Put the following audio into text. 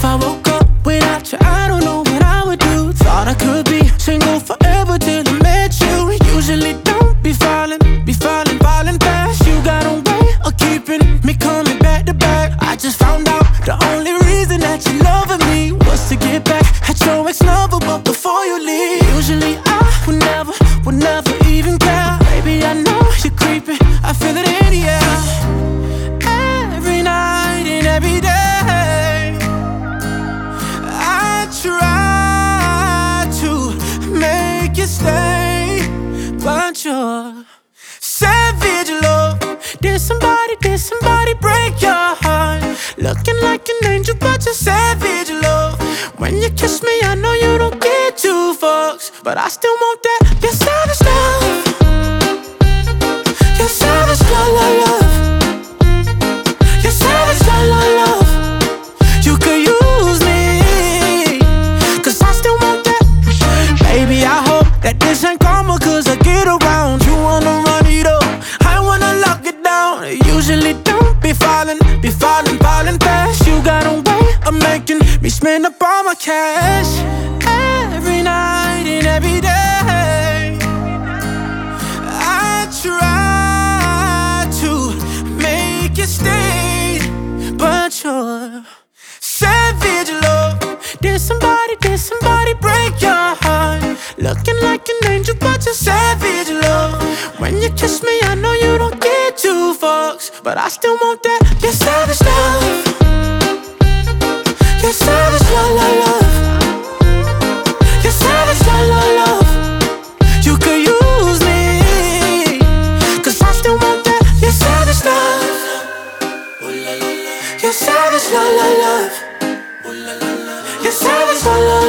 If I woke up without you, I don't know what I would do. Thought I could be single forever till I met you. Usually don't be falling fast. You got a way of keeping me coming back to back. I just found out the only reason that you loving me was to get back at your ex-lover, but before you leave. Usually I would never even care. Baby, I know you're creeping, I feel it in the air. Every night and every day I try to make you stay, but you're savage love. Did somebody break your heart? Looking like an angel, but you're savage love. When you kiss me, I know you don't get two fucks, but I still want that. You're savage love. You're savage love, love, love. You're savage love, love, love. You could use me, cause I still want that. Baby, I hope that this ain't karma, cause I get around. You wanna run it up, I wanna lock it down. Usually don't be falling fast. You got a way of making me spend up all my cash. Every night and every day I try to make you stay, but you're savage love. Did somebody break your heart? Looking like an angel, but you're savage love. When you kiss me, I know you don't get two fucks, but I still want that. You're savage love. You're savage love, love, love. You're savage love, love, love. You could use me, cause I still want that. You're savage love. You're savage love, love, love. You're savage love, love.